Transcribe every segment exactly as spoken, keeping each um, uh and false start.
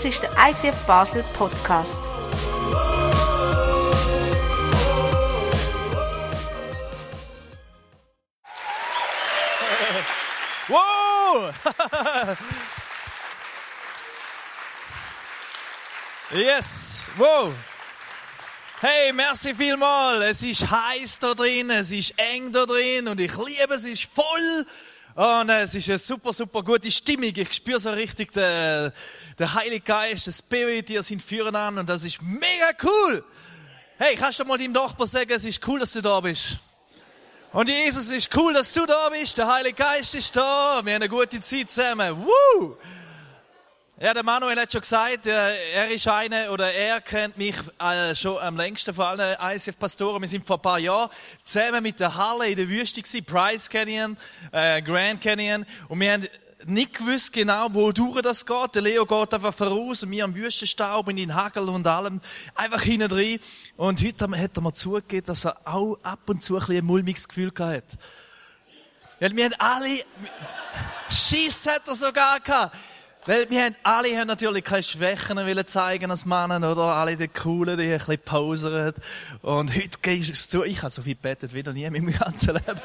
Das ist der I C F Basel Podcast. Wow! Yes! Wow! Hey, merci vielmal. Es ist heiß da drin, es ist eng da drin und ich liebe es, es ist voll. Und es ist eine super, super gute Stimmung. Ich spüre so richtig den, den Heiligen Geist, den Spirit, die sind führen an und das ist mega cool. Hey, kannst du mal deinem Nachbarn sagen, es ist cool, dass du da bist? Und Jesus, es ist cool, dass du da bist. Der Heilige Geist ist da. Wir haben eine gute Zeit zusammen. Woo! Ja, der Manuel hat schon gesagt, er ist einer, oder er kennt mich äh, schon am längsten von allen I C F-Pastoren. Wir sind vor ein paar Jahren zusammen mit der Halle in der Wüste gewesen, Price Canyon, äh, Grand Canyon. Und wir haben nicht gewusst genau, wodurch das geht. Der Leo geht einfach voraus und wir am Wüstenstaub in den Hagel und allem einfach hinten drin. Und heute hat er mir zugegeben, dass er auch ab und zu ein bisschen ein mulmiges Gefühl gehabt hat. Weil wir haben alle, Schiss hat er sogar gehabt. Weil wir haben, alle haben natürlich keine Schwächen wollen zeigen als Männer, oder? Alle die Coolen, die ein bisschen posern. Und heute gehst du zu, ich habe so viel gebetet wie noch nie in meinem ganzen Leben.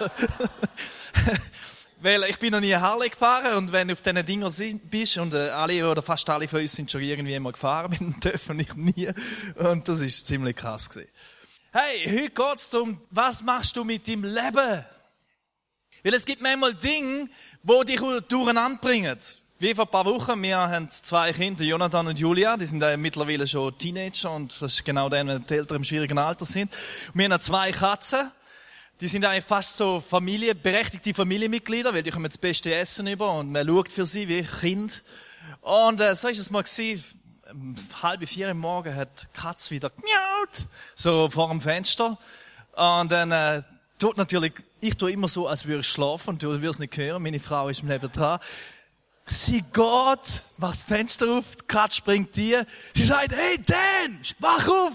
Weil ich bin noch nie in Halle gefahren und wenn du auf diesen Dingern bist und äh, alle oder fast alle von uns sind schon irgendwie immer gefahren mit dem Töff und ich nie. Und das ist ziemlich krass gewesen. Hey, heute geht's darum, was machst du mit deinem Leben? Weil es gibt manchmal Dinge, die dich durcheinander bringen. Wie vor ein paar Wochen, wir haben zwei Kinder, Jonathan und Julia, die sind mittlerweile schon Teenager und das ist genau dann, wenn die Eltern im schwierigen Alter sind. Und wir haben zwei Katzen, die sind eigentlich fast so Familie, berechtigte Familienmitglieder, weil die kommen das beste Essen über und man schaut für sie wie Kind. Und äh, so ist es mal gewesen, um halb vier im Morgen hat die Katze wieder gemiaut, so vor dem Fenster. Und dann äh, tut natürlich, ich tue immer so, als würde ich schlafen und du wirst nicht hören, meine Frau ist im Leben dran. Sie geht, macht das Fenster auf, die Katze springt dir. Sie sagt, hey Dan, wach auf!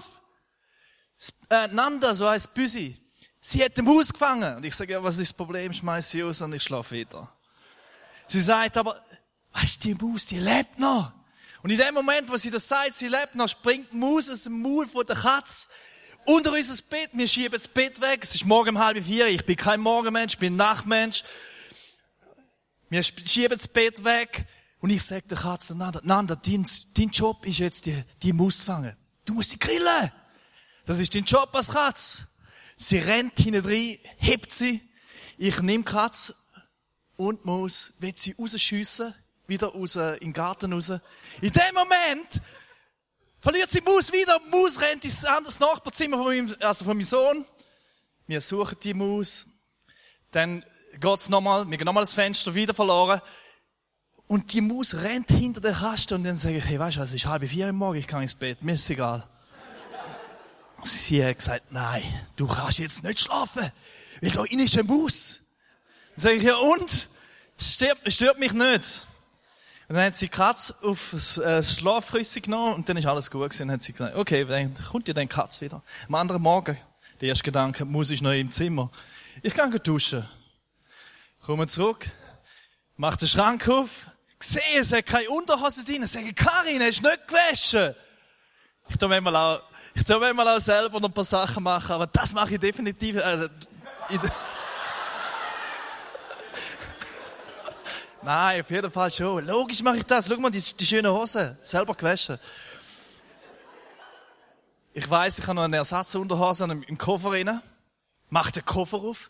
Äh, Nanda, so heisst Büsi. Sie hat den Maus gefangen. Und ich sage, ja, was ist das Problem? Schmeiß sie aus und ich schlafe wieder. Sie sagt aber, weißt du, die Maus, die lebt noch. Und in dem Moment, wo sie das sagt, sie lebt noch, springt die Maus aus dem Maul von der Katze unter unser Bett. Wir schieben das Bett weg. Es ist morgen um halb vier. Ich bin kein Morgenmensch, ich bin ein Nachtmensch. Wir schieben das Bett weg und ich sage der Katze, Nanda, Nanda, dein, dein Job ist jetzt, die, die Maus zu fangen. Du musst sie grillen. Das ist dein Job als Katze. Sie rennt hinten rein, hebt sie. Ich nehme die Katze und die Maus, will sie rausschiessen, wieder raus, in den Garten raus. In dem Moment verliert sie die Maus wieder und die Maus rennt ins das Nachbarzimmer von meinem, also von meinem Sohn. Wir suchen die Maus. Dann geht's nochmal, wir gehen nochmal das Fenster wieder verloren. Und die Maus rennt hinter der Kaste und dann sage ich, hey, weißt du, es ist halb vier im Morgen, ich kann ins Bett, mir ist egal. Sie hat gesagt, nein, du kannst jetzt nicht schlafen, weil da innen ist eine Maus. Dann sage ich, ja und? Stört, stört mich nicht. Und dann hat sie die Katze auf das äh, Schlafrüssel genommen und dann ist alles gut gewesen. Dann hat sie gesagt, okay, dann kommt ja dann die Katze wieder. Am anderen Morgen, der erste Gedanke, die Maus ist noch im Zimmer. Ich kann duschen. Komme zurück, mach den Schrank auf, sehe, es hat keine Unterhose drin, sage, Karin, hast du nicht gewaschen? Ich tu manchmal auch, ich tu manchmal auch selber noch ein paar Sachen machen, aber das mache ich definitiv, äh, in Nein, auf jeden Fall schon. Logisch mache ich das. Schau mal, die, die schöne Hose, selber gewaschen. Ich weiss, ich habe noch eine Ersatzunterhose im Koffer rein, mach den Koffer auf,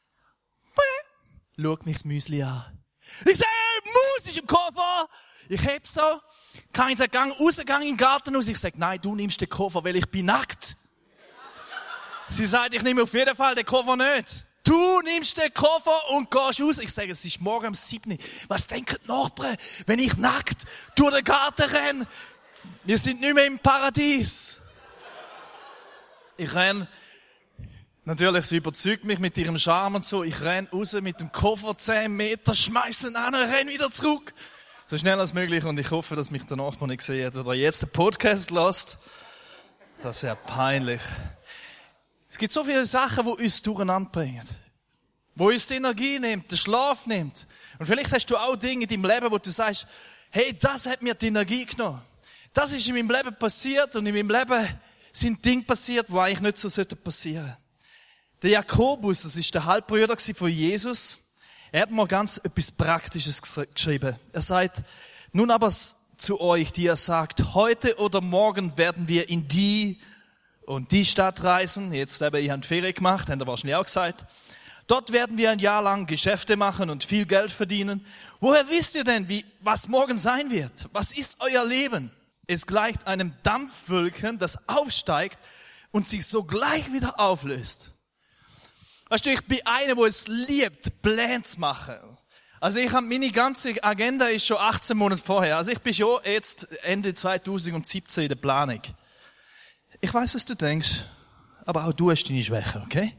schaut mich das Müsli an. Ich sage, hey, Maus ist im Koffer! Ich heb so. Kann ich sagen, gang raus, gang in den Garten raus. Ich sage, nein, du nimmst den Koffer, weil ich bin nackt. Sie sagt, ich nehme auf jeden Fall den Koffer nicht. Du nimmst den Koffer und gehst raus. Ich sage, es ist morgen um sieben. Was denken die Nachbarn, wenn ich nackt durch den Garten renne? Wir sind nicht mehr im Paradies. Ich renne. Natürlich, sie überzeugt mich mit ihrem Charme und so. Ich renn raus mit dem Koffer zehn Meter, schmeiß ihn an, renn wieder zurück. So schnell als möglich und ich hoffe, dass mich der Nachbar nicht sieht oder jetzt den Podcast lässt. Das wäre peinlich. Es gibt so viele Sachen, die uns durcheinander bringen. Die uns die Energie nimmt, den Schlaf nimmt. Und vielleicht hast du auch Dinge in deinem Leben, wo du sagst, hey, das hat mir die Energie genommen. Das ist in meinem Leben passiert und in meinem Leben sind Dinge passiert, die eigentlich nicht so passieren sollten. Der Jakobus, das ist der Halbbruder von Jesus, er hat mir ganz etwas Praktisches geschrieben. Er sagt, nun aber zu euch, die er sagt, heute oder morgen werden wir in die und die Stadt reisen. Jetzt habe ich eine Ferien gemacht, haben wir wahrscheinlich auch gesagt. Dort werden wir ein Jahr lang Geschäfte machen und viel Geld verdienen. Woher wisst ihr denn, wie, was morgen sein wird? Was ist euer Leben? Es gleicht einem Dampfwolken, das aufsteigt und sich sogleich wieder auflöst. Weißt du, ich bin einer, der es liebt, Pläne zu machen. Also ich habe, meine ganze Agenda ist schon achtzehn Monate vorher. Also ich bin schon jetzt Ende zweitausendsiebzehn in der Planung. Ich weiß, was du denkst, aber auch du hast deine Schwächen, okay?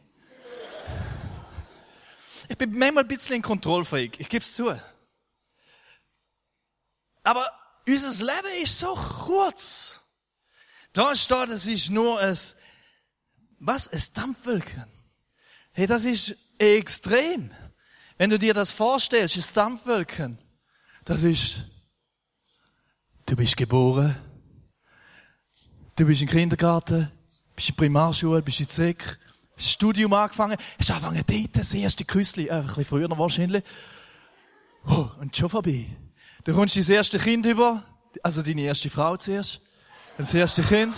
Ich bin manchmal ein bisschen ein Kontrollfreak, ich gebe es zu. Aber unser Leben ist so kurz. Da steht, es ist nur ein, was, ein Dampfwolken. Hey, das ist extrem. Wenn du dir das vorstellst, ein Dampfwolken, das ist, du bist geboren, du bist im Kindergarten, bist in der Primarschule, bist in der Sek, das Studium angefangen, hast angefangen dort, das erste Küssli, ein bisschen früher noch wahrscheinlich. Oh, und schon vorbei. Du kommst dein erstes Kind über, also deine erste Frau zuerst, das erste Kind.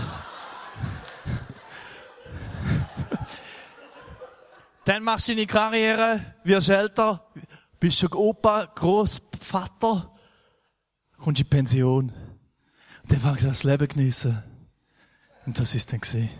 Dann machst du deine Karriere, wirst älter, bist schon Opa, Großvater, kommst in die Pension. Und dann fängst du das Leben geniessen. Und das ist dann gewesen.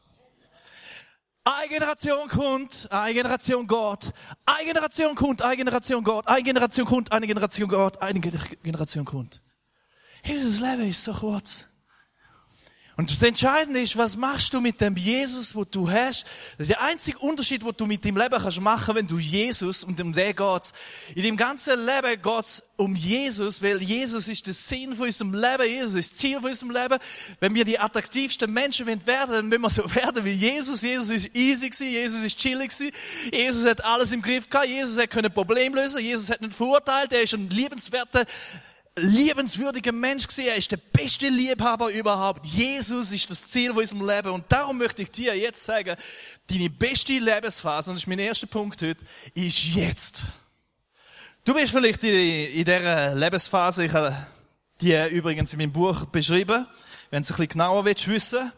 Eine Generation kommt, eine Generation Gott. Eine Generation kommt, eine Generation Gott. Eine Generation kommt, eine Generation Gott. Eine Generation kommt. Hey, das Leben ist so kurz. Und das Entscheidende ist, was machst du mit dem Jesus, wo du hast? Das ist der einzige Unterschied, den du mit deinem Leben kannst machen, wenn du Jesus, und um den geht's. In dem ganzen Leben geht's um Jesus, weil Jesus ist der Sinn von unserem Leben, Jesus ist das Ziel von unserem Leben. Wenn wir die attraktivsten Menschen werden, dann müssen wir so werden wie Jesus. Jesus ist easy gewesen, Jesus ist chillig gewesen, Jesus hat alles im Griff gehabt, Jesus hat keine Probleme lösen, Jesus hat nicht verurteilt, er ist ein liebenswerter, liebenswürdiger Mensch gewesen. Er ist der beste Liebhaber überhaupt. Jesus ist das Ziel von unserem Leben. Und darum möchte ich dir jetzt sagen, deine beste Lebensphase, und das ist mein erster Punkt heute, ist jetzt. Du bist vielleicht in, in dieser Lebensphase, ich habe die übrigens in meinem Buch beschrieben, wenn du es ein bisschen genauer willst wissen.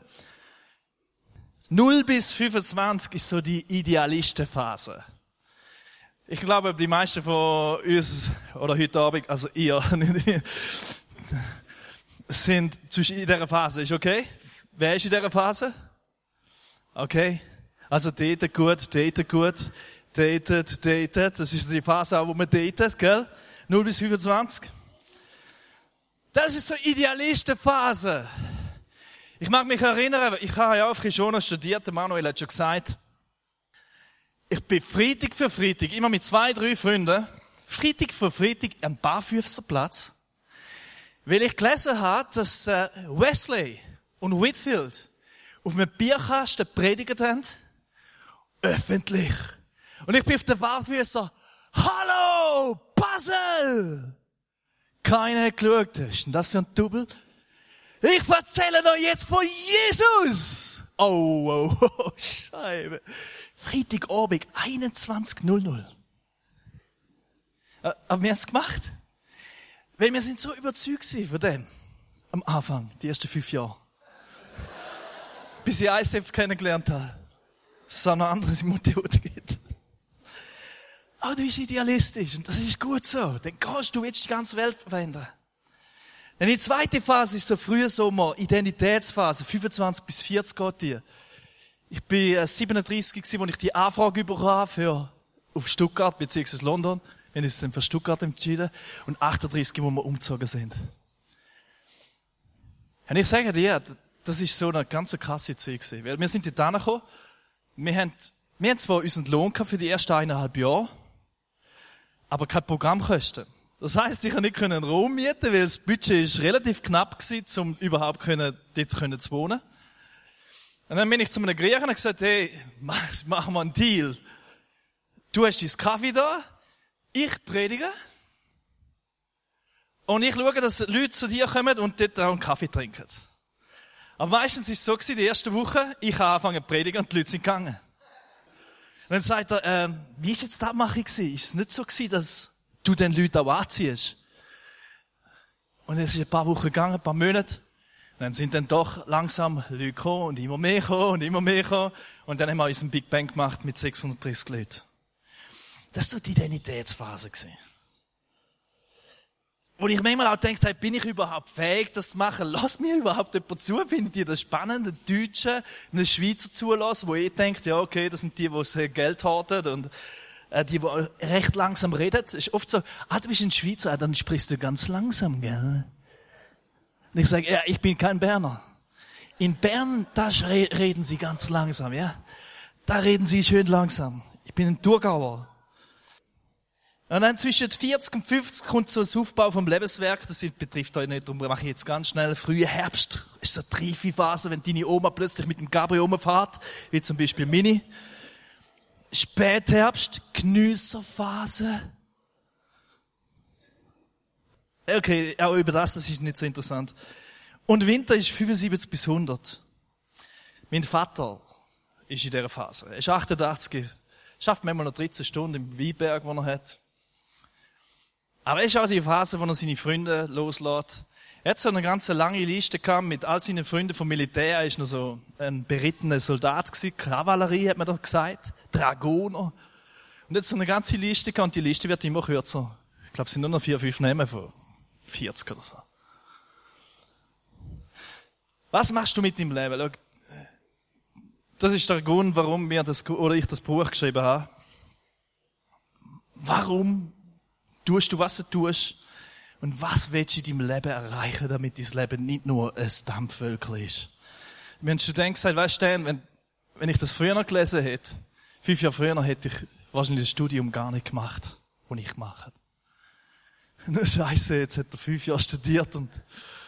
null bis fünfundzwanzig ist so die Idealistenphase. Ich glaube, die meisten von uns, oder heute Abend, also ihr, sind zwischen in dieser Phase. Ist okay? Wer ist in dieser Phase? Okay. Also datet gut, datet gut, datet, datet. Das ist die Phase auch, wo man datet, gell? null bis fünfundzwanzig. Das ist so Idealistenphase. Ich mag mich erinnern, ich habe ja auch Frischona studiert, der Manuel hat schon gesagt, ich bin Freitag für Freitag, immer mit zwei, drei Freunden, Freitag für Freitag am Barfüßerplatz, weil ich gelesen habe, dass Wesley und Whitfield auf einem Bierkasten predigt haben, öffentlich. Und ich bin auf den Barfüßer, hallo, Basel! Keiner hat geschaut, was ist denn das für ein Double? Ich erzähle euch jetzt von Jesus! Oh, oh, oh, Scheibe. Freitagabend, einundzwanzig null null. Aber wir haben es gemacht. Weil wir sind so überzeugt von dem. Am Anfang, die ersten fünf Jahre. Bis ich I S F kennengelernt habe. Dass es auch noch anderes Methoden gibt. Aber du bist idealistisch und das ist gut so. Dann kannst du jetzt die ganze Welt verändern. Dann die zweite Phase ist so früher Sommer, Identitätsphase, fünfundzwanzig bis vierzig geht die. Ich bin siebenunddreißig gewesen, als ich die Anfrage bekommen habe für, auf Stuttgart, beziehungsweise London. Wir haben uns dann für Stuttgart entschieden. Und achtunddreißig, wo wir umgezogen sind. Und ich sage dir, das ist so eine ganz krasse Zeit gewesen. Weil wir sind dort angekommen. Wir haben, wir haben zwar unseren Lohn gehabt für die ersten eineinhalb Jahre, aber keine Programmkosten. Das heisst, ich konnte nicht einen Raum mieten, weil das Budget ist relativ knapp gewesen, um überhaupt können, dort können zu wohnen. Und dann bin ich zu einem Griechen und gesagt, hey, mach, machen wir einen Deal. Du hast dein Kaffee da, ich predige, Und ich schaue, dass Leute zu dir kommen und dort auch einen Kaffee trinken. Aber meistens ist es so gewesen, die erste Woche, ich habe angefangen zu predigen und die Leute sind gegangen. Und dann sagt er, ähm, wie ist jetzt die Abmachung gewesen? Ist es nicht so gewesen, dass du den Leuten auch anziehst? Und es ist ein paar Wochen gegangen, ein paar Monate. Und dann sind dann doch langsam Leute gekommen und immer mehr gekommen und immer mehr gekommen. Und dann haben wir unseren Big Bang gemacht mit sechshundertdreißig Leuten. Das ist so die Identitätsphase gewesen. Wo ich manchmal auch gedacht habe, bin ich überhaupt fähig, das zu machen? Lass mir überhaupt jemand zu, findet ihr das spannend, einen Deutschen, einen Schweizer zulassen, wo ich denke, ja okay, das sind die, die Geld horten und äh, die, die recht langsam reden. Es ist oft so, ah, du bist ein Schweizer, ah, dann sprichst du ganz langsam, gell? Und ich sage, ja, ich bin kein Berner. In Bern, da reden sie ganz langsam, ja? Da reden sie schön langsam. Ich bin ein Thurgauer. Und dann zwischen vierzig und fünfzig kommt so ein Aufbau vom Lebenswerk. Das betrifft euch nicht, darum mache ich jetzt ganz schnell. Früher Herbst ist so eine Trifi-Phase, wenn deine Oma plötzlich mit dem Cabrio rumfährt, wie zum Beispiel Mini. Spätherbst, Genüsserphase. Okay, auch über das, das ist nicht so interessant. Und Winter ist fünfundsiebzig bis hundert. Mein Vater ist in dieser Phase. Er ist achtundachtzig, schafft manchmal noch dreizehn Stunden im Weinberg, den er hat. Aber er ist auch die Phase, wo er seine Freunde loslässt. Er hat so eine ganz lange Liste gehabt mit all seinen Freunden vom Militär. Er ist noch so ein berittener Soldat gewesen. Kavallerie hat man doch gesagt. Dragoner. Und jetzt so eine ganze Liste gehabt und die Liste wird immer kürzer. Ich glaube, es sind nur noch vier, fünf Namen von vierzig oder so. Was machst du mit deinem Leben? Schau, das ist der Grund, warum wir das, oder ich das Buch geschrieben habe. Warum tust du, was du tust? Und was willst du in deinem Leben erreichen, damit dein Leben nicht nur ein Dampfwölkchen ist? Mir ein Student gesagt, weißt du, wenn, wenn ich das früher noch gelesen hätte, fünf Jahre früher, hätte ich wahrscheinlich das Studium gar nicht gemacht, das ich gemacht habe. Nur Scheiße, jetzt hat er fünf Jahre studiert und,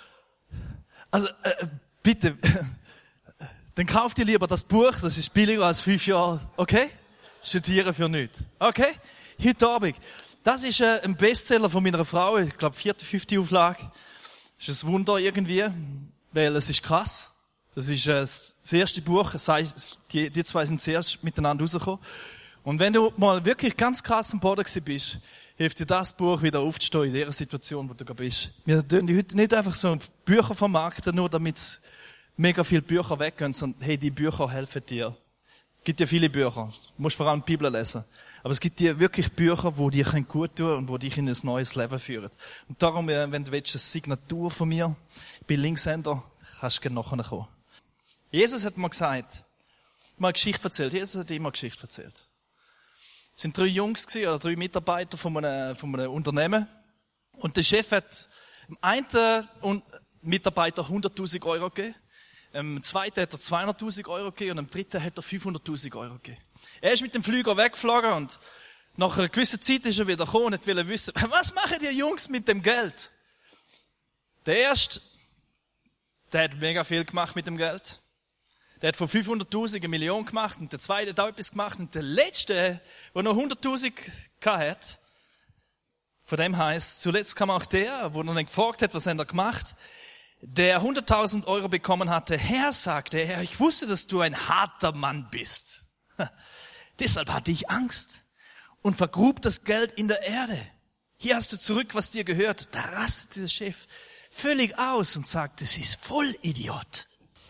also, äh, bitte, dann kauf dir lieber das Buch, das ist billiger als fünf Jahre, okay? Studieren für nichts. Okay? Heute Abend. Das ist äh, ein Bestseller von meiner Frau, ich glaube vierte, fünfte Auflage. Das ist ein Wunder irgendwie, weil es ist krass. Das ist äh, das erste Buch, die, die zwei sind zuerst miteinander rausgekommen. Und wenn du mal wirklich ganz krass am Boden gewesen bist, hilft dir das Buch wieder aufzustehen in der Situation, wo du gerade bist. Wir tun heute nicht einfach so Bücher vermarkten, nur damit mega viele Bücher weggehen, sondern hey, die Bücher helfen dir. Es gibt ja viele Bücher. Du musst vor allem die Bibel lesen. Aber es gibt dir wirklich Bücher, die dir gut tun und die dich in ein neues Leben führen. Und darum, wenn du willst, eine Signatur von mir, ich bin Linkshänder, kannst du gerne nachher kommen. Jesus hat mal gesagt, mal eine Geschichte erzählt. Jesus hat immer eine Geschichte erzählt. Es sind drei Jungs gewesen, oder drei Mitarbeiter von einem, von einem Unternehmen. Und der Chef hat dem einen Mitarbeiter hunderttausend Euro gegeben. Dem zweiten hat er zweihunderttausend Euro gegeben und dem dritten hat er fünfhunderttausend Euro gegeben. Er ist mit dem Flüger weggeflogen und nach einer gewissen Zeit ist er wieder gekommen und wollte wissen, was machen die Jungs mit dem Geld? Der erste, der hat mega viel gemacht mit dem Geld. Der hat von fünfhunderttausend eine Million gemacht und der zweite hat auch etwas gemacht und der letzte, der noch hunderttausend hat, von dem heisst, zuletzt kam auch der, wo er dann gefragt hat, was hat er gemacht, der hunderttausend Euro bekommen hatte. Herr, sagte er, ich wusste, dass du ein harter Mann bist. Deshalb hatte ich Angst und vergrub das Geld in der Erde. Hier hast du zurück, was dir gehört. Da rastete der Chef völlig aus und sagte, das ist voll Idiot.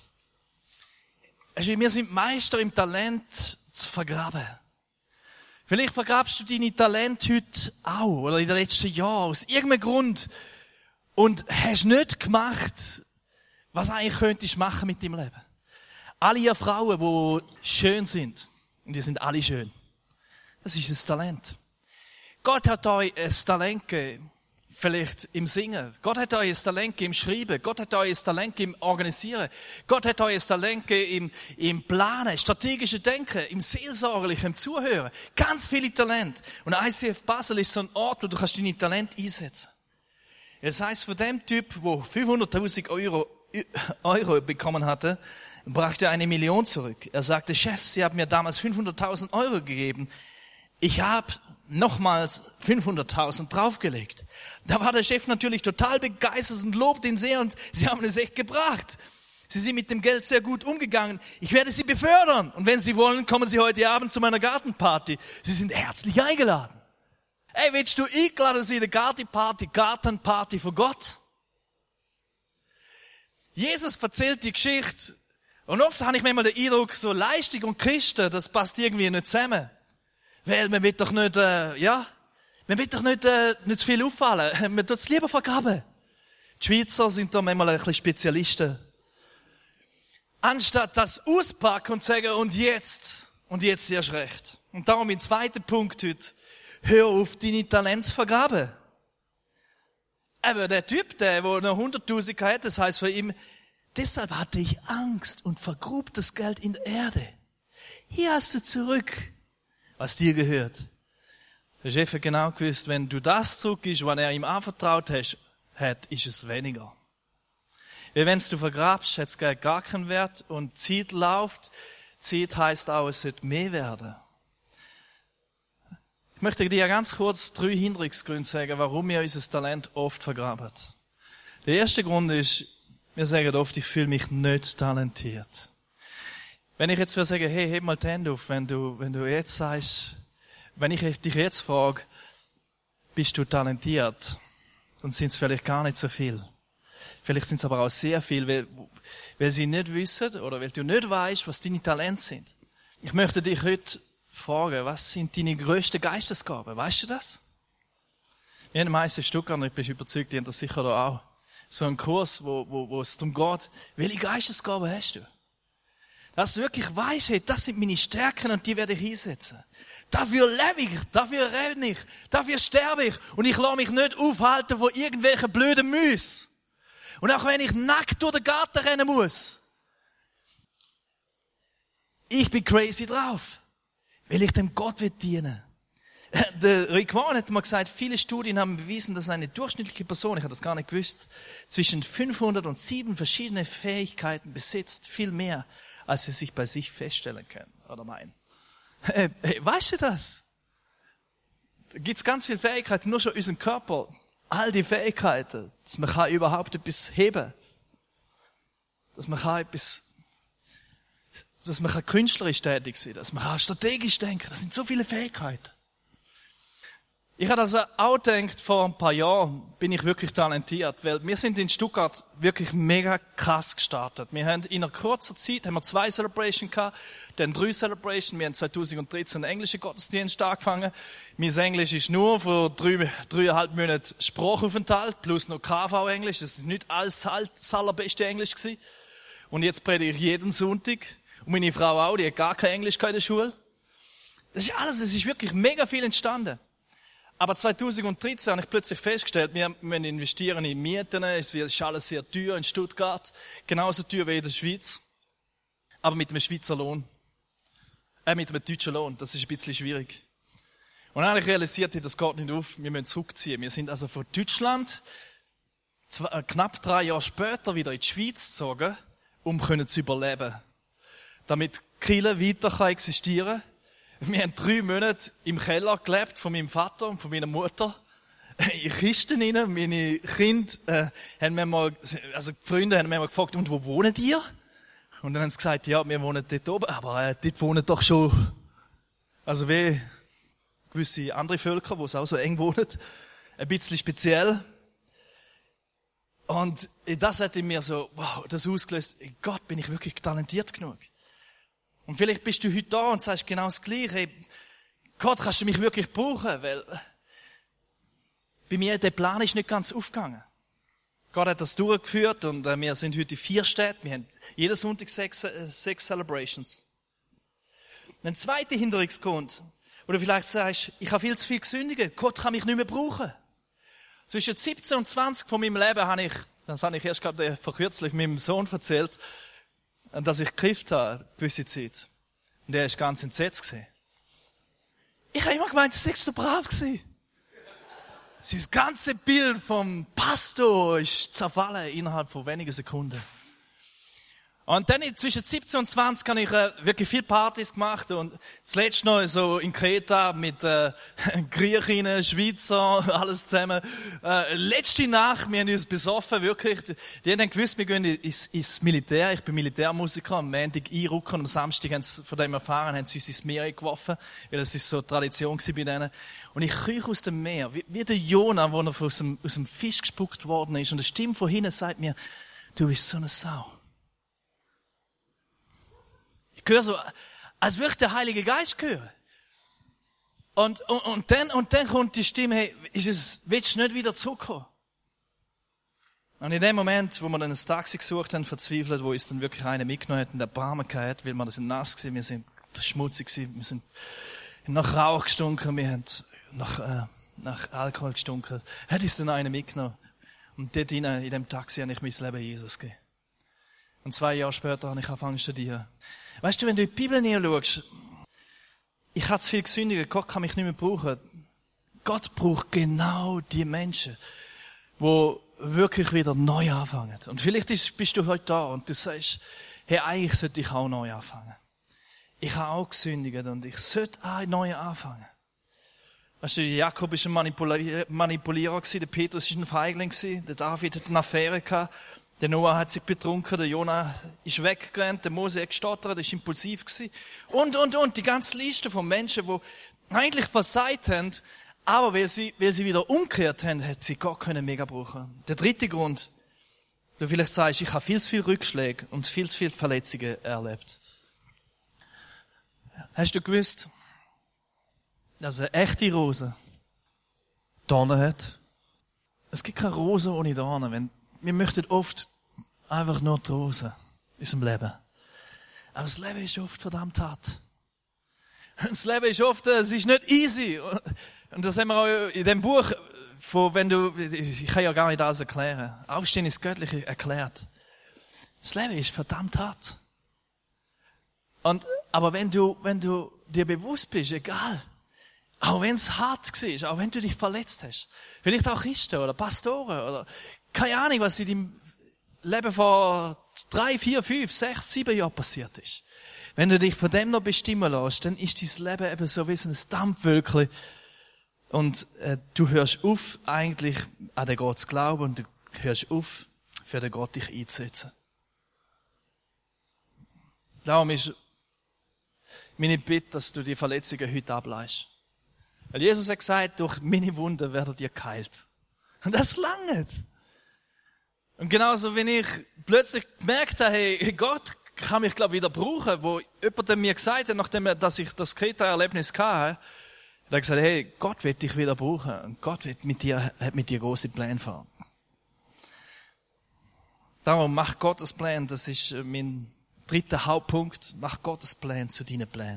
Also wir sind Meister im Talent zu vergraben. Vielleicht vergrabst du deine Talente heute auch oder in den letzten Jahren aus irgendeinem Grund und hast nicht gemacht, was eigentlich könntest machen mit deinem Leben. Alle ihr Frauen, die schön sind, und die sind alle schön, das ist ein Talent. Gott hat euch ein Talent gegeben, vielleicht im Singen. Gott hat euch ein Talent gegeben im Schreiben. Gott hat euch ein Talent gegeben im Organisieren. Gott hat euch ein Talent gegeben im, im Planen, strategischen Denken, im Seelsorgerlichen, im Zuhören. Ganz viele Talente. Und I C F Basel ist so ein Ort, wo du kannst deine Talente einsetzen. Das heisst, von dem Typ, der fünfhunderttausend Euro, Euro bekommen hatte, brachte er eine Million zurück. Er sagte, Chef, Sie haben mir damals fünfhunderttausend Euro gegeben. Ich habe nochmals fünfhunderttausend draufgelegt. Da war der Chef natürlich total begeistert und lobt ihn sehr und sie haben es echt gebracht. Sie sind mit dem Geld sehr gut umgegangen. Ich werde Sie befördern. Und wenn Sie wollen, kommen Sie heute Abend zu meiner Gartenparty. Sie sind herzlich eingeladen. Ey, willst du eingeladen sein, der Gartenparty, Gartenparty für Gott? Jesus erzählt die Geschichte. Und oft habe ich manchmal den Eindruck, so Leistung und Christen, das passt irgendwie nicht zusammen. Weil man will doch nicht, äh, ja, man will doch nicht, äh, nicht zu viel auffallen. Man tut es lieber vergraben. Die Schweizer sind da manchmal ein bisschen Spezialisten. Anstatt das auspacken und sagen, und jetzt, und jetzt erst recht. Und darum mein zweiter Punkt heute, hör auf, deine Talente zu vergraben. Aber der Typ, der, der noch hunderttausend hat, das heißt für ihn, deshalb hatte ich Angst und vergrub das Geld in der Erde. Hier hast du zurück, was dir gehört. Der Chef hat genau gewusst, wenn du das zurückgibst, was er ihm anvertraut hat, ist es weniger. Weil wenn du vergrabst, hat das Geld gar keinen Wert und Zeit läuft. Zeit heisst auch, es sollte mehr werden. Ich möchte dir ganz kurz drei Hinderungsgründe sagen, warum wir unser Talent oft vergraben. Der erste Grund ist, wir sagen oft, ich fühle mich nicht talentiert. Wenn ich jetzt sagen, hey, heb mal die Hände auf, wenn du, wenn du jetzt sagst, wenn ich dich jetzt frage, bist du talentiert, dann sind es vielleicht gar nicht so viel. Vielleicht sind es aber auch sehr viel, weil, weil sie nicht wissen oder weil du nicht weißt, was deine Talente sind. Ich möchte dich heute fragen, was sind deine grössten Geistesgaben? Weißt du das? Wir haben meiste Stuttgart, und ich bin überzeugt, die haben das sicher da auch. So ein Kurs, wo, wo, wo es darum geht, welche Geistesgaben hast du? Dass du wirklich weißt, hey, das sind meine Stärken und die werde ich einsetzen. Dafür lebe ich, dafür renne ich, dafür sterbe ich und ich lasse mich nicht aufhalten von irgendwelchen blöden Müs. Und auch wenn ich nackt durch den Garten rennen muss, ich bin crazy drauf, weil ich dem Gott will dienen. Der Rick Warren hat mal gesagt, viele Studien haben bewiesen, dass eine durchschnittliche Person, ich habe das gar nicht gewusst, zwischen fünfhundert und sieben verschiedene Fähigkeiten besitzt, viel mehr, als sie sich bei sich feststellen können oder meinen. Hey, weißt du das? Da gibt's ganz viele Fähigkeiten, nur schon in unserem Körper. All die Fähigkeiten, dass man kann überhaupt etwas heben, dass man kann etwas, dass man kann künstlerisch tätig sein, dass man kann strategisch denken. Das sind so viele Fähigkeiten. Ich habe also auch gedacht, vor ein paar Jahren bin ich wirklich talentiert, weil wir sind in Stuttgart wirklich mega krass gestartet. Wir haben in einer kurzen Zeit, haben wir zwei Celebrations gehabt, dann drei Celebrations. Wir haben zweitausenddreizehn einen englischen Gottesdienst angefangen. Mein Englisch ist nur für drei, dreieinhalb Monate Sprachaufenthalt, plus noch K V-Englisch. Das ist nicht alles das allerbeste Englisch gewesen. Und jetzt predige ich jeden Sonntag. Und meine Frau auch, die hat gar kein Englisch in der Schule. Das ist alles, es ist wirklich mega viel entstanden. Aber zweitausenddreizehn habe ich plötzlich festgestellt, wir müssen investieren in Mieten, es ist alles sehr teuer in Stuttgart, genauso teuer wie in der Schweiz, aber mit einem Schweizer Lohn, äh, mit einem deutschen Lohn, das ist ein bisschen schwierig. Und dann habe ich realisiert, das geht nicht auf, wir müssen zurückziehen. Wir sind also von Deutschland zwei, äh, knapp drei Jahre später wieder in die Schweiz gezogen, um können zu überleben, damit Kirche weiter kann existieren. Wir haben drei Monate im Keller gelebt von meinem Vater und von meiner Mutter. In Kisten rein. Meine Kinder äh, haben mir mal, also die Freunde haben mir mal gefragt, und wo wohnen ihr? Und dann haben sie gesagt, ja, wir wohnen dort oben, aber äh, dort wohnen doch schon, also wie gewisse andere Völker, wo es auch so eng wohnen, ein bisschen speziell. Und das hat in mir so, wow, das ausgelöst, Gott, bin ich wirklich talentiert genug? Und vielleicht bist du heute da und sagst genau das Gleiche. Hey, Gott, kannst du mich wirklich brauchen? Weil bei mir, der Plan ist nicht ganz aufgegangen. Gott hat das durchgeführt und äh, wir sind heute in vier Städten. Wir haben jeden Sonntag sechs, äh, sechs Celebrations. Ein zweiter Hinderungsgrund, wo du vielleicht sagst, ich habe viel zu viel gesündigt. Gott kann mich nicht mehr brauchen. Zwischen siebzehn und zwanzig von meinem Leben habe ich, das habe ich erst gerade vor kürzlich meinem Sohn erzählt, dass ich gekifft habe, eine gewisse Zeit. Und er ist ganz entsetzt gewesen. Ich habe immer gemeint, du seist so brav gewesen. Sein ganze Bild vom Pastor ist zerfallen innerhalb von wenigen Sekunden. Und dann zwischen siebzehn und zwanzig habe ich äh, wirklich viele Partys gemacht und zuletzt noch so in Kreta mit äh, Griechinnen, Schweizer, alles zusammen. Äh, letzte Nacht, wir haben uns besoffen, wirklich. Die haben dann gewusst, wir gehen ins, ins Militär. Ich bin Militärmusiker. Am Montag einrücken und am Samstag haben sie von dem erfahren, haben sie uns ins Meer geworfen, weil das ist so Tradition gewesen bei denen. Und ich kriege aus dem Meer, wie, wie der Jonah, wo er aus dem, aus dem Fisch gespuckt worden ist. Und eine Stimme von hinten sagt mir, du bist so eine Sau. Ich höre so, als würde ich der Heilige Geist hören. Und, und, und dann, und dann kommt die Stimme, hey, ist es, willst du nicht wieder zurückkommen? Und in dem Moment, wo wir dann ein Taxi gesucht haben, verzweifelt, wo uns dann wirklich einer mitgenommen hat, in der Barme gehabt, weil wir sind nass gewesen, wir sind schmutzig gewesen, wir sind nach Rauch gestunken, wir haben nach, äh, nach Alkohol gestunken, hat uns dann einer mitgenommen. Und dort in, in dem Taxi habe ich mein Leben Jesus gegeben. Und zwei Jahre später habe ich angefangen zu studieren. Weißt du, wenn du in die Bibel hinschaust, ich habe zu viel gesündigt, Gott kann mich nicht mehr brauchen. Gott braucht genau die Menschen, die wirklich wieder neu anfangen. Und vielleicht bist du heute da und du sagst, hey, eigentlich sollte ich auch neu anfangen. Ich habe auch gesündigt und ich sollte auch neu anfangen. Weißt du, Jakob war ein Manipulierer, Manipulierer der Petrus war ein Feigling, der David hat eine Affäre gehabt. Der Noah hat sich betrunken, der Jonah ist weggerannt, der Mose hat gestottert, ist impulsiv gewesen. Und, und, und, die ganze Liste von Menschen, die eigentlich versagt haben, aber weil sie, weil sie wieder umgekehrt haben, hat sie Gott können mega brauchen. Der dritte Grund, du vielleicht sagst, ich habe viel zu viele Rückschläge und viel zu viele Verletzungen erlebt. Hast du gewusst, dass eine echte Rose Dornen hat? Es gibt keine Rose ohne Dornen. Wenn Wir möchten oft einfach nur die Rose in unserem Leben. Aber das Leben ist oft verdammt hart. Das Leben ist oft, es ist nicht easy. Und das haben wir auch in dem Buch, von, wenn du, ich kann ja gar nicht alles erklären. Aufstehen ist göttlich erklärt. Das Leben ist verdammt hart. Und, aber wenn du, wenn du dir bewusst bist, egal, auch wenn es hart war, auch wenn du dich verletzt hast, vielleicht auch Christen oder Pastoren oder keine Ahnung, was in deinem Leben vor drei, vier, fünf, sechs, sieben Jahren passiert ist. Wenn du dich von dem noch bestimmen lässt, dann ist dein Leben eben so wie so ein Dampfwölkchen. Und äh, du hörst auf, eigentlich an den Gott zu glauben und du hörst auf, für den Gott dich einzusetzen. Darum ist meine Bitte, dass du die Verletzungen heute ableihst. Weil Jesus hat gesagt, durch meine Wunden werdet ihr geheilt. Und das langt. Und genauso, wenn ich plötzlich gemerkt habe, hey, Gott kann mich, glaube ich, wieder brauchen, wo jemand mir gesagt hat, nachdem dass ich das Kreta-Erlebnis hatte, hat er gesagt, hey, Gott wird dich wieder brauchen. Und Gott wird mit dir, hat mit dir große Pläne vor. Darum, mach Gottes Plan, das ist mein dritter Hauptpunkt, mach Gottes Plan zu deinen Plänen.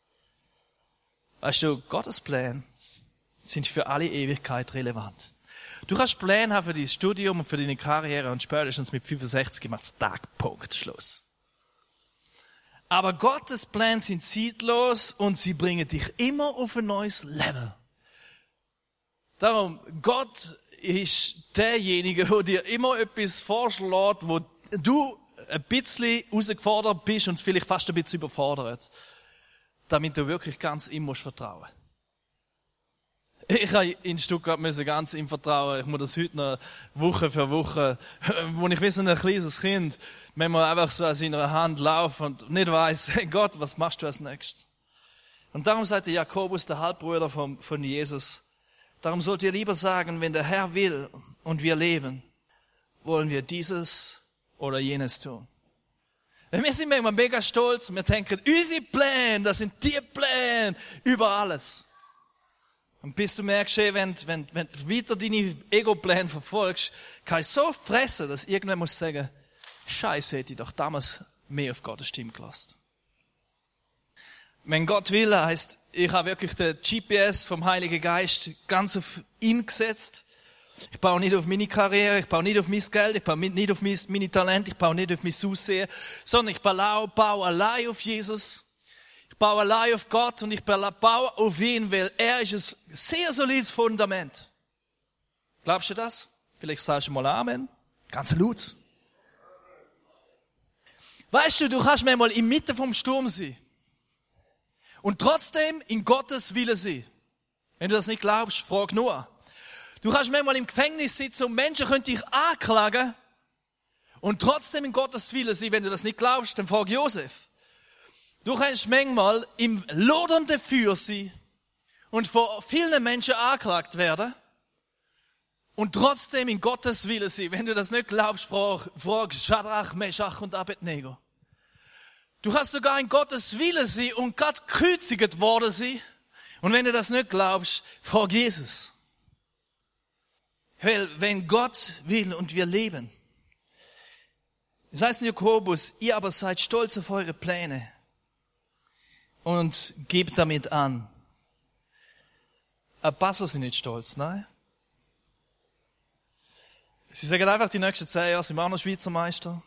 Weißt du, Gottes Pläne sind für alle Ewigkeit relevant. Du kannst Pläne haben für dein Studium und für deine Karriere und spätestens mit fünfundsechzig macht's Tag, Punkt, Schluss. Aber Gottes Pläne sind zeitlos und sie bringen dich immer auf ein neues Level. Darum, Gott ist derjenige, der dir immer etwas vorschlägt, wo du ein bisschen herausgefordert bist und vielleicht fast ein bisschen überfordert, damit du wirklich ganz ihm musst vertrauen. Ich habe in Stuttgart müssen ganz ihm vertrauen. Ich muss das heute noch Woche für Woche, wo ich wie so ein kleines Kind, wenn man einfach so an seiner Hand laufen und nicht weiss, hey Gott, was machst du als nächstes? Und darum sagt der Jakobus, der Halbbruder von, von Jesus, darum sollt ihr lieber sagen, wenn der Herr will und wir leben, wollen wir dieses oder jenes tun. Wir sind manchmal mega stolz und wir denken, unsere Pläne, das sind die Pläne über alles. Und bis du merkst, wenn, wenn, wenn du weiter deine Ego-Pläne verfolgst, kann ich so fressen, dass irgendwann muss sagen, Scheiße, hätte ich doch damals mehr auf Gottes Stimme gelassen. Wenn Gott will, heisst, ich habe wirklich den G P S vom Heiligen Geist ganz auf ihn gesetzt. Ich baue nicht auf meine Karriere, ich baue nicht auf mein Geld, ich baue nicht auf meine Talente, ich baue nicht auf mein Aussehen, sondern ich baue, baue allein auf Jesus. Ich baue allein auf Gott und ich baue auf ihn, weil er ist ein sehr solides Fundament. Glaubst du das? Vielleicht sagst du mal Amen. Ganz laut. Weißt du, du kannst manchmal inmitten vom Sturm sein und trotzdem in Gottes Wille sein. Wenn du das nicht glaubst, frag nur. Du kannst manchmal im Gefängnis sitzen und Menschen können dich anklagen und trotzdem in Gottes Wille sein. Wenn du das nicht glaubst, dann frag Josef. Du kannst manchmal im lodernden Feuer sein und von vielen Menschen angeklagt werden und trotzdem in Gottes Wille sein. Wenn du das nicht glaubst, frag, frag Schadrach, Meschach und Abednego. Du kannst sogar in Gottes Wille sein und Gott gekreuzigt worden sein. Und wenn du das nicht glaubst, frag Jesus. Weil wenn Gott will und wir leben. Es heißt in Jakobus, ihr aber seid stolz auf eure Pläne und gebt damit an. Aber Basel sind nicht stolz, nein? Sie sagen einfach, die nächsten zehn Jahre sind wir auch noch Schweizer Meister.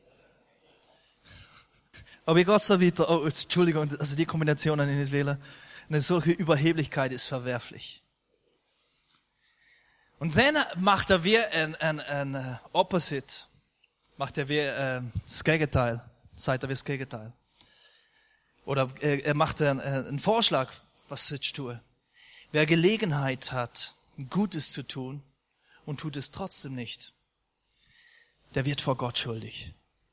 Aber wie geht's da weiter? Oh, Entschuldigung, also die Kombination habe ich nicht wählen. Eine solche Überheblichkeit ist verwerflich. Und dann macht er wie ein, ein, ein Opposite. Macht er wie äh, das Gegenteil. Sagt er wie das Gegenteil. Oder er, er macht einen, einen Vorschlag, was sollst du tun. Wer Gelegenheit hat, Gutes zu tun und tut es trotzdem nicht, der wird vor Gott schuldig.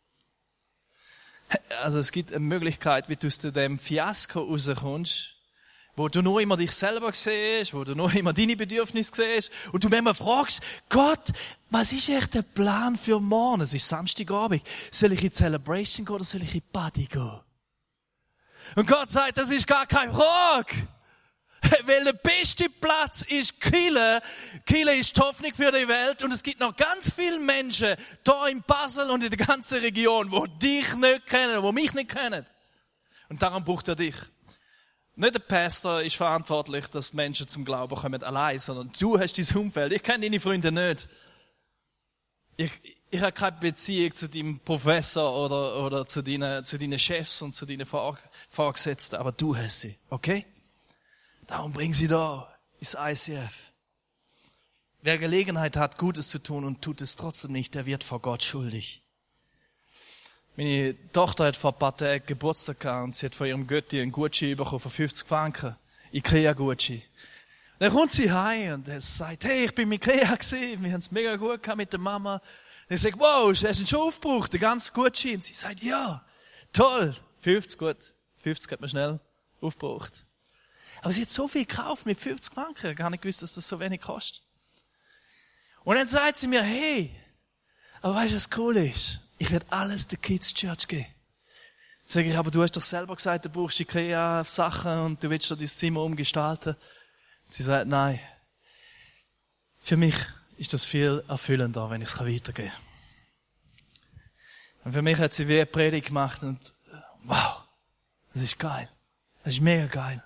Also es gibt eine Möglichkeit, wie du aus dem Fiasko rauskommst, wo du nur immer dich selber siehst, wo du nur immer deine Bedürfnisse siehst und du manchmal fragst, Gott, was ist echt der Plan für morgen? Es ist Samstagabend. Soll ich in die Celebration gehen oder soll ich in die Party gehen? Und Gott sagt, das ist gar keine Frage. Weil der beste Platz ist Kille. Kille ist die Hoffnung für die Welt. Und es gibt noch ganz viele Menschen da in Basel und in der ganzen Region, die dich nicht kennen, die mich nicht kennen. Und darum braucht er dich. Nicht der Pastor ist verantwortlich, dass Menschen zum Glauben kommen allein, sondern du hast dein Umfeld. Ich kenne deine Freunde nicht. Ich, ich habe keine Beziehung zu deinem Professor oder, oder zu deinen, zu deinen Chefs und zu deinen Vor- Vorgesetzten, aber du hast sie, okay? Darum bring sie da ins I C F. Wer Gelegenheit hat, Gutes zu tun und tut es trotzdem nicht, der wird vor Gott schuldig. Meine Tochter hat vor ein paar Tagen Geburtstag gehabt und sie hat von ihrem Götti einen Gutschein bekommen von fünfzig Franken. Ikea-Gutschein. Dann kommt sie heim und er sagt, hey, ich bin mit Ikea gewesen, wir haben es mega gut gehabt mit der Mama. Und ich sage, wow, hast du ihn schon aufgebraucht, den ganzen Gutschein? Und sie sagt, ja, toll, fünfzig, gut, fünfzig hat man schnell aufgebraucht. Aber sie hat so viel gekauft mit fünfzig Franken, gar nicht gewusst, dass das so wenig kostet. Und dann sagt sie mir, hey, aber weißt du, was cool ist? Ich werde alles der Kids Church geben. Sag ich, aber du hast doch selber gesagt, du brauchst Ikea-Sachen und du willst doch dein Zimmer umgestalten. Sie sagt, nein. Für mich ist das viel erfüllender, wenn ich es weitergeben kann. Und für mich hat sie wie eine Predigt gemacht und wow, das ist geil. Das ist mega geil.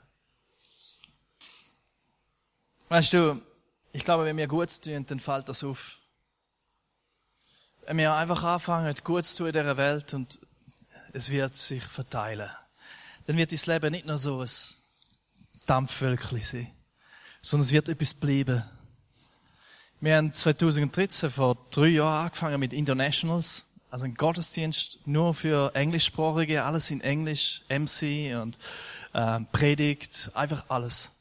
Weißt du, ich glaube, wenn wir Gutes tun, dann fällt das auf. Wenn wir einfach anfangen, Gutes zu tun in dieser Welt und es wird sich verteilen, dann wird das Leben nicht nur so ein Dampfwölkchen sein, sondern es wird etwas bleiben. Wir haben zwanzig dreizehn, vor drei Jahren, angefangen mit Internationals, also ein Gottesdienst nur für Englischsprachige, alles in Englisch, M C und äh, Predigt, einfach alles.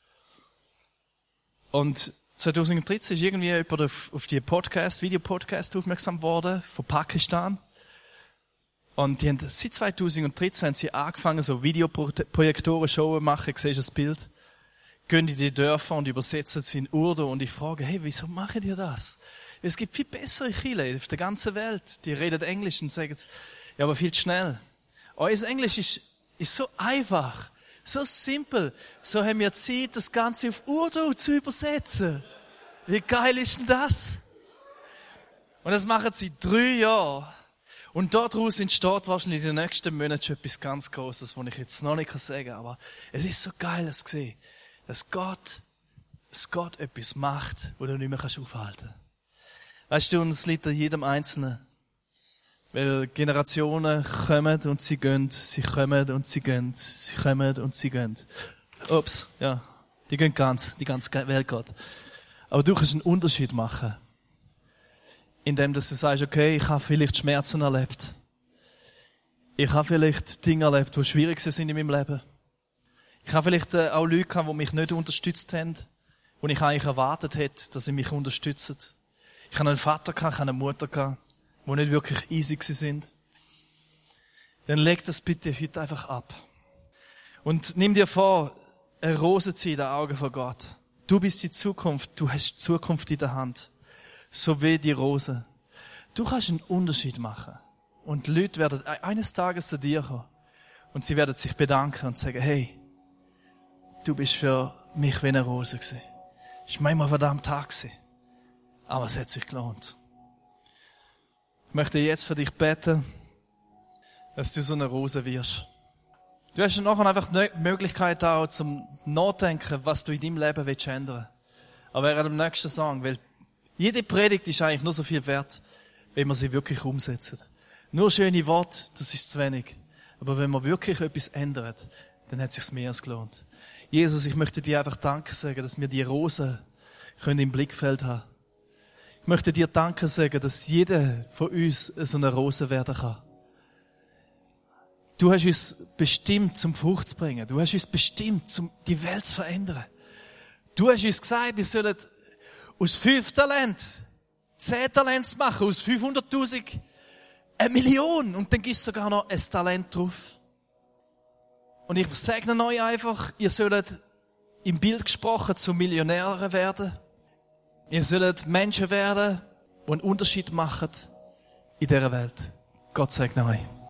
Und zwanzig dreizehn ist irgendwie jemand auf, auf die Podcast, Videopodcast aufmerksam geworden, von Pakistan. Und die haben, seit zwanzig dreizehn haben sie angefangen, so Videoprojektoren, Shows machen, siehst du das Bild? Gehen in die Dörfer und übersetzen sie in Urdu und ich frage, hey, wieso machen die das? Es gibt viel bessere Kirchen auf der ganzen Welt, die reden Englisch und sagen, ja, aber viel zu schnell. Euer Englisch ist, ist so einfach. So simpel. So haben wir Zeit, das Ganze auf Urdu zu übersetzen. Wie geil ist denn das? Und das machen sie drei Jahre. Und daraus entsteht wahrscheinlich in den nächsten Monaten schon etwas ganz Großes, was ich jetzt noch nicht sagen kann. Aber es ist so geil, das zu sehen, dass Gott, dass Gott etwas macht, wo du nicht mehr aufhalten kannst. Weißt du, und es liegt an jedem Einzelnen. Weil Generationen kommen und sie gehen, sie kommen und sie gehen, sie kommen und sie gehen. Ups, ja, die gehen ganz, die ganze Welt geht. Aber du kannst einen Unterschied machen. Indem dass du sagst, okay, ich habe vielleicht Schmerzen erlebt. Ich habe vielleicht Dinge erlebt, die schwierig sind in meinem Leben. Ich habe vielleicht auch Leute gehabt, die mich nicht unterstützt haben, wo ich eigentlich erwartet hätte, dass sie mich unterstützen. Ich habe einen Vater gehabt, ich habe eine Mutter gehabt, die nicht wirklich easy sind. Dann leg das bitte heute einfach ab. Und nimm dir vor, eine Rose zu in den Augen von Gott. Du bist die Zukunft, du hast die Zukunft in der Hand. So wie die Rose. Du kannst einen Unterschied machen. Und die Leute werden eines Tages zu dir kommen. Und sie werden sich bedanken und sagen, hey, du bist für mich wie eine Rose gewesen. Es war manchmal verdammt Tag gewesen. Aber es hat sich gelohnt. Ich möchte jetzt für dich beten, dass du so eine Rose wirst. Du hast nachher einfach die Möglichkeit auch zum Nachdenken, was du in deinem Leben willst ändern. Aber während dem nächsten Song, weil jede Predigt ist eigentlich nur so viel wert, wenn man sie wirklich umsetzt. Nur schöne Worte, das ist zu wenig. Aber wenn man wirklich etwas ändert, dann hat es sich mehr als gelohnt. Jesus, ich möchte dir einfach Danke sagen, dass wir die Rosen können im Blickfeld haben. Ich möchte dir Danke sagen, dass jeder von uns so eine Rose werden kann. Du hast uns bestimmt, zum Frucht zu bringen. Du hast uns bestimmt, um die Welt zu verändern. Du hast uns gesagt, wir sollen aus fünf Talenten zehn Talente machen, aus fünfhunderttausend eine Million. Und dann gibt es sogar noch ein Talent drauf. Und ich segne euch einfach, ihr sollt im Bild gesprochen zu Millionären werden. Ihr sollt Menschen werden, die einen Unterschied machen in dieser Welt. Gott segne euch.